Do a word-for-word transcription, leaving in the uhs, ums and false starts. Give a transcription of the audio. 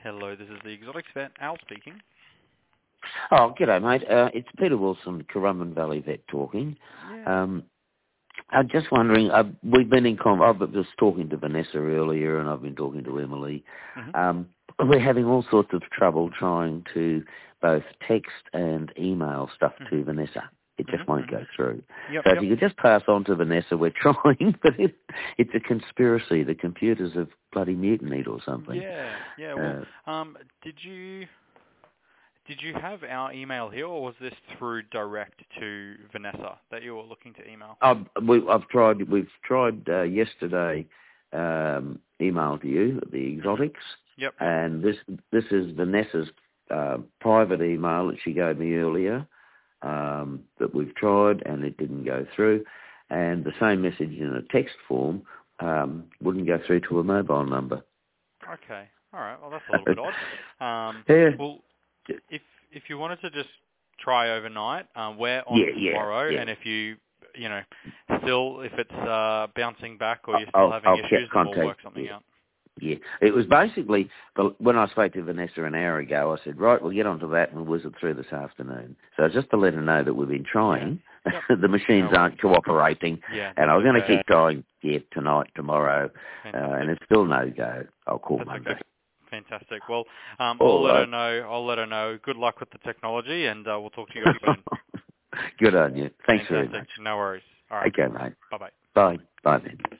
Hello, this is the Exotics Vet, Al speaking. Oh, g'day, mate. Uh, it's Peter Wilson, Currumbin Valley Vet talking. Yeah. Um, I'm just wondering, uh, we've been in con- I was talking to Vanessa earlier and I've been talking to Emily. Mm-hmm. Um, we're having all sorts of trouble trying to both text and email stuff Mm-hmm. to Vanessa. It just Mm-hmm. won't Mm-hmm. go through. Yep, So if yep. you could just pass on to Vanessa, we're trying, but it, it's a conspiracy. The computers have bloody mutinied or something. Yeah, yeah. Well, Uh, um, did you did you have our email here, or was this through direct to Vanessa that you were looking to email? I've, we, I've tried. We've tried uh, yesterday. Um, email to you, the Mm-hmm. Exotics, Yep, yep. and this this is Vanessa's uh, private email that she gave me earlier. Um, that we've tried and it didn't go through, and the same message in a text form um, wouldn't go through to a mobile number. Okay. All right. Well, that's a little bit odd. Um, yeah, well, if if you wanted to just try overnight, um, we're on yeah, yeah, tomorrow, yeah. and if you you know still if it's uh, bouncing back or you're still I'll having I'll keep issues, then we'll work contact. something Yeah. out. Yeah, it was basically, the- when I spoke to Vanessa an hour ago, I said, right, we'll get onto that and we'll whiz it through this afternoon. So just to let her know that we've been trying, Yeah. Yep. the machines No aren't cooperating, Yeah, and that's I was going to okay. keep trying, yeah, tonight, tomorrow, uh, Fantastic. and it's still no go. I'll call That's Monday. okay. Fantastic. Well, um, I'll All let her right. know. I'll let her know. Good luck with the technology, and uh, we'll talk to you guys soon. Good on you. Thanks very Fantastic. much. No worries. All right. Okay, mate. Bye bye. Bye. Bye then.